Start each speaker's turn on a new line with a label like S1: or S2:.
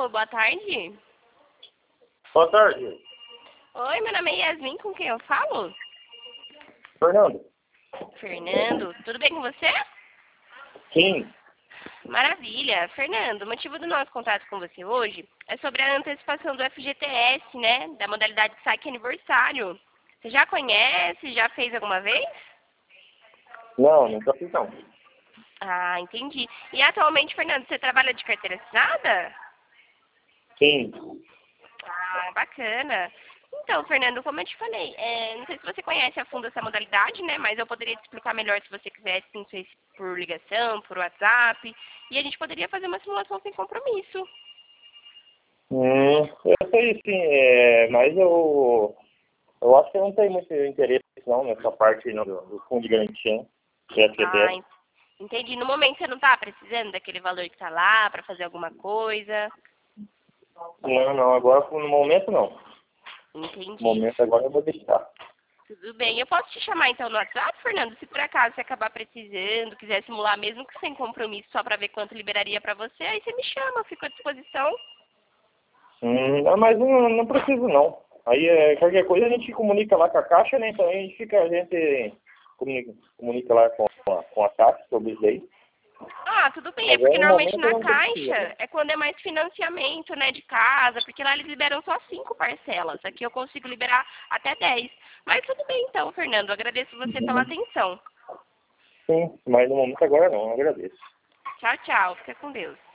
S1: boa tarde.
S2: Boa tarde,
S1: Oi, meu nome é Yasmin, com quem eu falo?
S2: Fernando.
S1: Fernando, tudo bem com você?
S2: Sim.
S1: Maravilha. Fernando, o motivo do nosso contato com você hoje é sobre a antecipação do FGTS, né? Da modalidade saque aniversário. Você já conhece? Já fez alguma vez?
S2: Não, nunca fiz não.
S1: Ah, entendi. E atualmente, Fernando, você trabalha de carteira assinada?
S2: Sim.
S1: Ah, bacana. Então, Fernando, como eu te falei, não sei se você conhece a fundo essa modalidade, né? Mas eu poderia te explicar melhor se você quisesse, não sei se por ligação, por WhatsApp. E a gente poderia fazer uma simulação sem compromisso.
S2: Eu sei sim, mas eu acho que eu não tenho muito interesse não nessa parte não, do fundo de garantia, né? Que é
S1: Ah,
S2: FGTS.
S1: entendi. No momento você não tá precisando daquele valor que tá lá para fazer alguma coisa.
S2: Não, agora no momento não. No
S1: Entendi.
S2: momento agora eu vou deixar.
S1: Tudo bem. Eu posso te chamar então no WhatsApp, Fernando? Se por acaso você acabar precisando, quiser simular mesmo que sem compromisso, só para ver quanto liberaria para você, aí você me chama, eu fico à disposição.
S2: Não, mas não preciso não. Aí qualquer coisa a gente comunica lá com a Caixa, né? Então a gente comunica lá com a Caixa sobre isso aí.
S1: Ah, tudo bem. É porque
S2: Agora no
S1: normalmente
S2: momento eu
S1: na
S2: não preciso, né?
S1: Caixa é quando é mais financiamento, né, de casa, porque lá eles liberam só 5 parcelas. Aqui eu consigo liberar até 10. Mas tudo bem então, Fernando. Agradeço você pela atenção.
S2: Sim, mas no momento agora não, eu agradeço.
S1: Tchau, tchau. Fica com Deus.